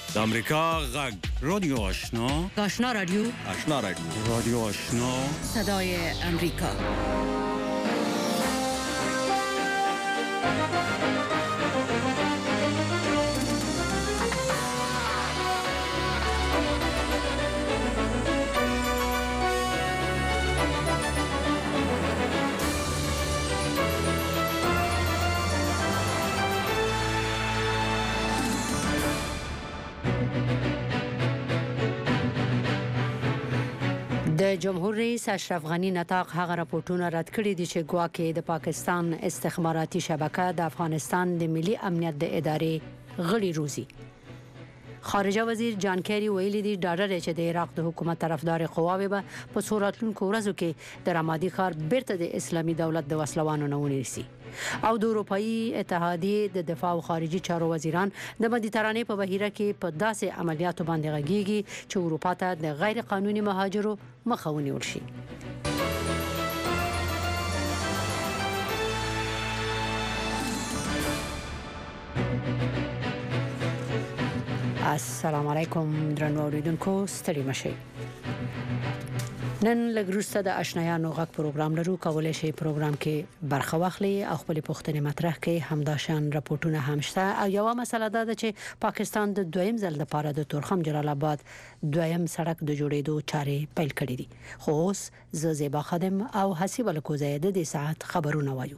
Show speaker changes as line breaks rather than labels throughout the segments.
د امریکا غږ رادیو آشنا
آشنا رادیو
رادیو آشنا
صدای امریکا. د جمهور رئیس اشرف غنی نطاق هغه راپورټونه رد کړي دي چې ګواکې د پاکستان استخباراتي شبکه د افغانستان د ملي امنیت د ادارې غړي روزي. خارجه وزیر جان کیری ویلي دی ډاډه چې د عراق د حکومت طرفدار قواوې به په څوراتلونکو ورځو کې د رمادي ښار بیرته د اسلامي دولت د وسلوانو نه ونیسي. او د اروپאי اتحادیې د دفاع او خارجي چارو وزیران د مدیترانې په بهیره کې په داسې عملیاتو باندې غږیږي چې اروپا ته د غیر قانوني مهاجرو مخه ونیول شي. السلام علیکم درنو اوریدونکو، ستړي مشئ. نن لګروسته د آشنایانو غږ پروګرام لرو. کولای شئ پروګرام کې برخه واخلئ او خپل پوښتنې مطرح کړئ. همداشان راپورټونه هم شته. او یو مسله ده چې پاکستان د دویم ځل لپاره د تورخم جلال آباد دویم سړک د جوړېدو چارې پیل کړې دي. خو اوس زیبا خادم او حسیب الکوزی د دې ساعت خبرونه وایو.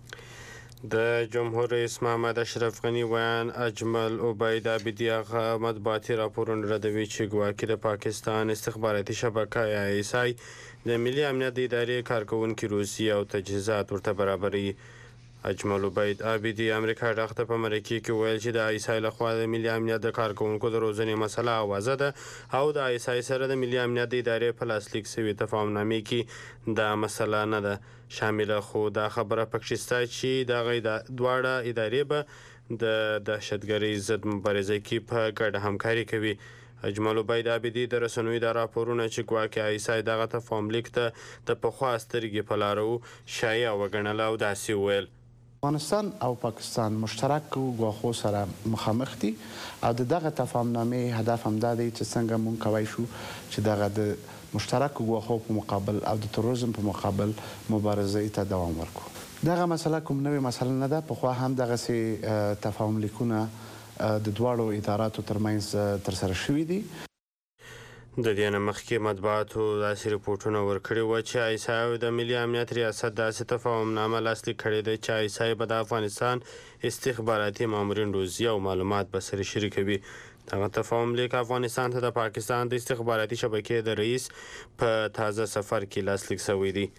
د جمهور رئیس محمد اشرف غنی ویان اجمل عبید عابدی هغه مطبوعاتي راپورونه ردوي چې ګواکې د پاکستان استخباراتي شبکه یا ایسای د ملي امنیت د ادارې کارکونکي روسي او تجهیزات ورته برابري. اجمل عبید عابدی امریکا ډاکټر په مرکه کې ویل چې د ایسای لخوا د ملي امنیت د کارکونکو د روزنې مسله اوازه ده او د ایسای سره د ملي امنیت د ادارې په لاسلیک شوي تفاهمنامې کې دا مسله نه ده شامله. خو دا خبره پکې شته چې د دواړه ادارې به د دهشتګرۍ ضد مبارزه کې په ګډه همکاري کوي. اجمل عبید عابدی د رسنیو د راپورونه چې ګواکې ایسای دغه تفاهم لیک ته د پخوا سترګې په لاره شایع وګڼله او داسې وویل:
افغانستان او پاکستان مشترک ګواښو سره مخامخ دي او دغه تفاهمنامې هدف هم دا دی چې څنګه مونږ کولی شو چې دغه د مشترکو ګواښو په مقابل او د تروریزم په مقابل مبارزې ته دوام ورکړو. دغه مسله کوم نوې مسله نه ده. پخوا هم دغسې تفاهم لیکونه د دواړو اداراتو ترمنځ ترسره شوي دي.
د دې نه مخکې مطبوعاتو داسې رپورټونه ورکړي وو چې ایسای او د ملي امنیت ریاست داسې تفاهمنامه لاسلیک کړې ده چې ایسای به د افغانستان استخباراتي مامورین روزي او معلومات به سره شریکوي. دغه تفاهم لیک افغانستان ته د پاکستان د استخباراتي شبکې د رئیس په تازه سفر کې لاسلیک شوی دی.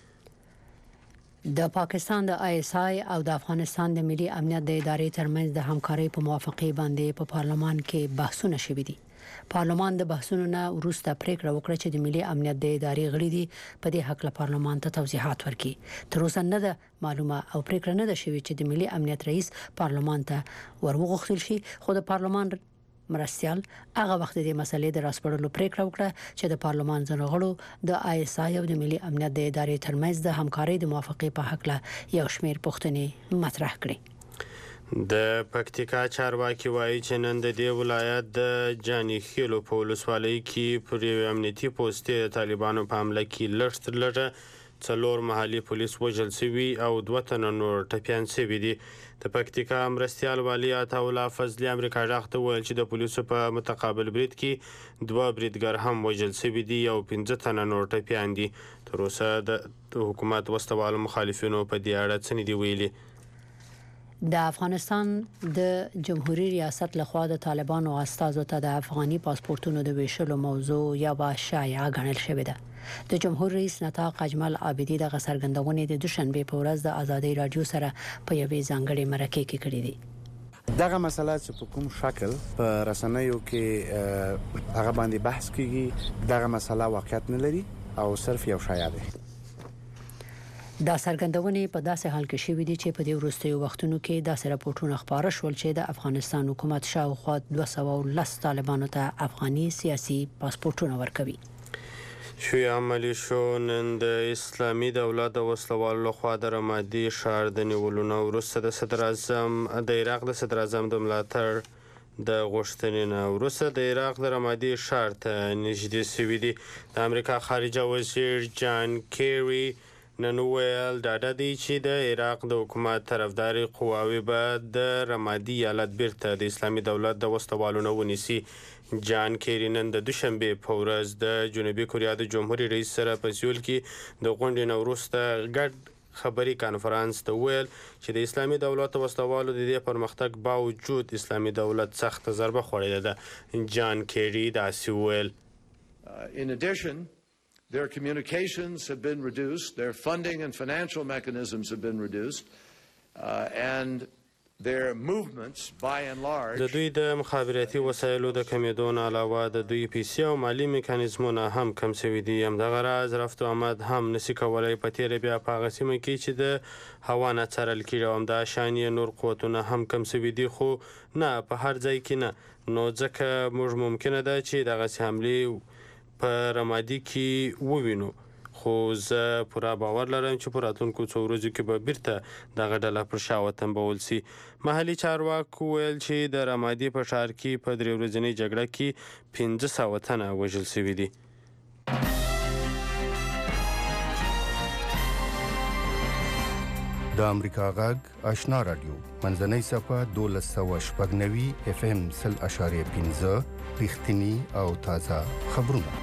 د پاکستان د ایسای او د افغانستان د ملي امنیت د ادارې ترمنځ د همکارۍ په موافقې باندې په پارلمان کې بحثونه شوي دي. پارلمان د بحثونو نه وروسته پریکړه وکړه چې د ملي امنیت د ادارې غړي دي په دې حق له پارلمان ته توضیحات ورکړي. تر اوسه نه ده معلومه او پریکړه نه ده شوې چې د ملي امنیت رئیس پارلمان ته ورغوښتل شي. خو د پارلمان مرستیال هغه وخت د مسلې د راسپړلو پریکړه وکړه چې د پارلمان ځینو غړو د ایسای او د ملي امنیت د ادارې ترمنځ د همکارۍ د موافقې په حق له یو شمېر پوښتنې مطرح کړي.
د پکتیکا چارواکي وایي چې نن د دې ولایت د جاني خیلو په ولسوالۍ کې پر یو امنیتي پوستې د طالبانو په حمله کې لږ تر لږه 4 محلي پولیس وژل شوي او 2 تنه نور ټپیان شوي دي. د پکتیکا مرستیال والي عطاالله فضلي امریکا ډاکټر ته وویل چې د پولیسو په متقابل برید کې 2 بریدګر هم وژل شوي دي او 15 تنه نور ټپیان دي. تر اوسه د حکومت وسوالو مخالفینو په دې اړه څه نه دي ویلي.
د افغانستان د جمهوریت ریاست لخوا د طالبانو استازو ته د افغاني پاسپورتونو د ویشلو موضوع یا شایعه ګڼل شوې ده. د جمهور رئیس نطاق اجمل عابدی د څرګندونې د دوشنبه په ورځ د ازادۍ رادیو سره په یوې ځانګړې مرکه کې کړې دي.
دغه مسله چې په کوم شکل په رسنیو کې هغه باندې بحث کیږي دغه مسله واقعیت نه لري او صرف یو شایعه ده.
دا څرګندونې په داسې حال کې شوې دي چې په دې وروستیو وختونو کې داسې راپورټونه خپاره شول چې د افغانستان حکومت شاوخوا 210 طالبانو ته افغاني سیاسي پاسپورتونه ورکوي.
شوی عملی شو نن د اسلامي دولت د وسلوالو لخوا د رمادي ښار د نیولو نه وروسته د عراق د صدر اعظم د ملاتړ د غوښتنې نه وروسته د عراق د رمادي ښار ته نږدې شوي دي. د امریکا خارجه وزیر جان کیری نن وویل ډاډه دی چې د عراق د حکومت طرفداري قواوې به د رمادي ایالت بیرته د اسلامي دولت د وسلوالو نه ونیسي. جان کیری نن د دوشنبې په ورځ د جنوبي کوریا د جمهوریت رئیس سره په سیول کې د غونډې نه وروسته ګډ خبري کانفرنس ته ویل چې د اسلامي دولت وسلوالو د دې پرمختګ باوجود اسلامي دولت سخت ضربه خوړلې ده. جان کیری داسې ویل
In addition, their communications have been reduced, their funding and financial mechanisms have been reduced, and their movements by and large
د دوی د مخابراتي وسایلو د کمیدو نه علاوه د دوی پیسې او مالی میکانیزمونه هم کم شوي دي. همدغه راز رفت و آمد هم نشي کولی په تیره بیا په هغه سیمه کې چې د هوا نه څارل کېږي او همدا شان یې نور قوتونه هم کم شوي دي، خو نه په هر ځای کې نه. نو ځکه موږ ممکنه ده چې دغسې حملې په رمادي کې ووینو، خو زه پوره باور لرم چې په راتلونکو څو ورځو کې به بیرته دغه ډله پر شا وتنبول سي. محلي چارواکو ویل چې د رمادي په ښار کې په 3 ورځنۍ جګړه کې 500 تنه وژل شوي دي.
د امریکا غږ آشنا رادیو منځنۍ صفحه 1290 FM 0.5 رښتینی او تازه خبرونه.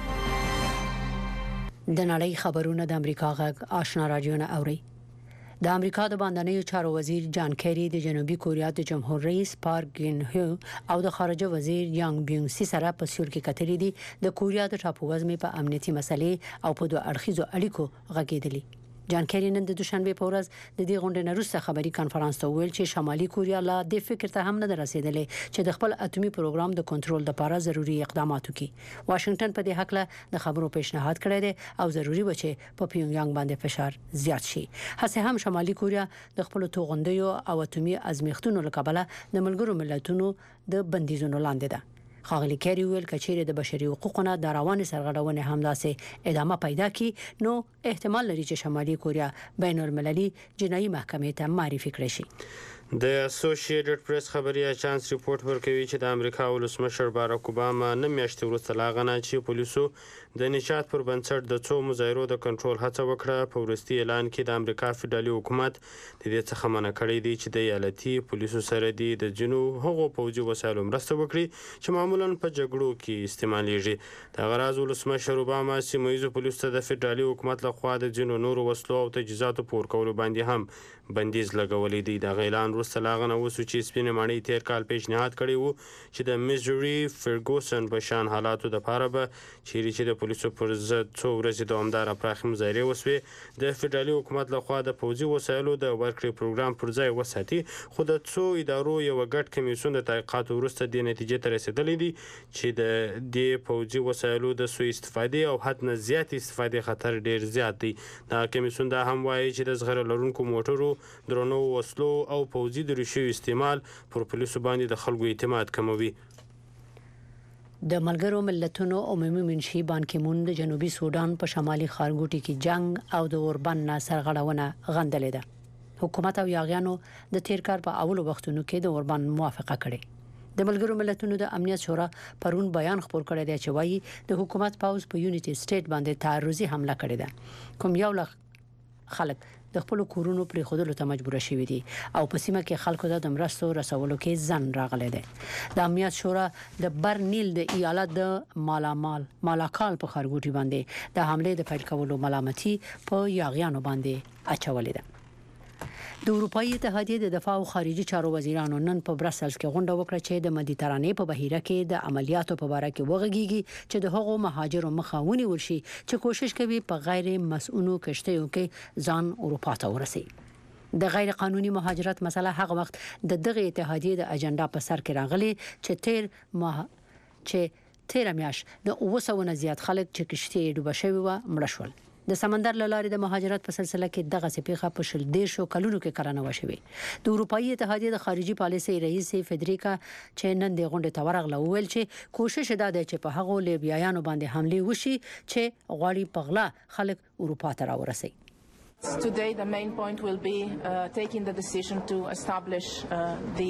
د نړۍ خبرونه د امریکا غږ آشنا رادیو نه اوري. د امریکا د باندنیو چارو وزیر جان کیری د جنوبي کوریا د جمهور رئیس پارک گین هو او د خارجه وزیر یانګ بیونګ سی سره په سیول کې کتري دي د کوریا د ټاپووزمې په امنیتي مسلې او په دوه اړخیزو اړیکو غږیدلی. جان کیری نن د دوشنبه په ورځ د دې غونډې نه وروسته خبري کانفرنس ته ویل چې شمالي کوریا لا د فکر ته هم نه رسیدلې چې د خپل اټومي پروګرام د کنټرول لپاره ضروري اقدامات وکړي. واشنگټن په دې حق له د خبرو پیشنهاد کړی دی او ضروري و چې په پیونګیانګ باندې فشار زیات شي. هڅه هم شمالي کوریا د خپل توغندیو او اټومي ازمیښتونو لپاره د ملګرو ملتونو د بندیزونو لاندې ده. خاغلی کیری ویل کچېره د بشري حقوقو د رواني سرغړونې همداسې ادامه پیدا کی نو احتمال لري چې شمالي کوریا بین المللي جنایي محکمې ته معرفي کړي شي.
د اسوسییټډ پریس خبري اژانس ریپورت ورکوي چې د امریکا ولسمشر باراک اوباما نه میاشتې وروسته لاغنه چې پولیسو د نشاط پر بنسټ د څو مظاهرو د کنټرول هڅه وکړه. په وروستي اعلان کې د امریکا فدرالي حکومت د دې څخه منع کړی دی چې د ایالتي پولیسو سره د جنو هغو پوځي وسایلو مرسته وکړي چې معمولا په جګړو کې استعمالیږي. د غراز ولسمشر اوباما سیمه‌ییزو پولیسو ته د فدرالي حکومت لخوا د جنو نورو وسلو او تجهیزاتو په ورکولو باندې هم بندیز لګولې دی. د اعلان وروسته لاغنه وسو چې سپینې ماڼۍ تیر کال پیشنهاد کړی وو چې د میزوري فرګوسن په شان حالاتو د لپاره به چیرې چې د پولیسو پر ضد څو ورځې دوامداره پراخې مظاهرې وسوې د فدرالي حکومت لخوا د پوځي وسایلو د ورکړې پروګرام پر ځای وساتي، خو د څو ادارو یو ګډ کمیسیون د تحقیقاتو وروسته د نتیجې ته رسیدلی دی چې د دې پوځي وسایلو د سوء استفادې او حد نه زیات استفادې خطر ډیر زیات دی. دا کمیسیون دا هم وایي چې د زغره لرونکو موټرو، درنو وسلو او پوځي دریشو استعمال پر پولیسو باندې د خلکو اعتماد کموي.
د ملګرو ملتونو عمومي منشي بان کی مون د جنوبي سودان په شمالي خارګوټي کې جنگ او د اوربان سرغړونه غندلې ده. حکومت او یاغیانو د تیر کار په اولو وختونو کې د اوربان موافقه کړې. د ملګرو ملتونو د امنیت شورا پرون بیان خپور کړی دی چې وایي د حکومت پاوز په یونټي سټیټ باندې تعرضي حمله کړې ده. کوم یو لخ خلک د خپل کورونو پرې خودلو ته مجبور شوي دي او په سیمه کې خلکو ته د مرستو رسولو کې ځن راغلی دی. د امنیت شورا د برنیل د ایالت د مالاکال په خارګوټي باندې د حمله د پیل کولو ملامتي په یاغیانو باندې اچولې ده. د اروپאי اتحادیې د دفاع او خارجي چارو وزیرانو نن په برسلز کې غونډه وکړه چې د مدیترانې په بهیره کې د عملیاتو په اړه کې وغږیږي چې د هغو مهاجرو مخه ونیول شي چې کوشش کوي په غیر مسؤلو کشتیو کې ځان اروپا ته ورسي. د غیر قانوني مهاجرت مسله هغه وخت د دغه اتحادیې د اجنډا په سر کې راغلي چې تیر میاش د 200 نه زیات خلک چې کشتي ډوبه شوی و مړ شول. د سمندر لارې د مهاجرت په سلسله کې دغه سپیخه په شل ډیر شو کلونو کې کرانه وشوي. د اروپאי اتحادیې د خارجي پالیسي رئیس فدریکا چې نن د غونډې ته ورغله ویل چې کوشش دا دی چې په هغو لیبیایانو باندې حمله وشي چې غواړي په غلا خلک اروپا ته راورسي.
Today the main point will be taking the decision to establish the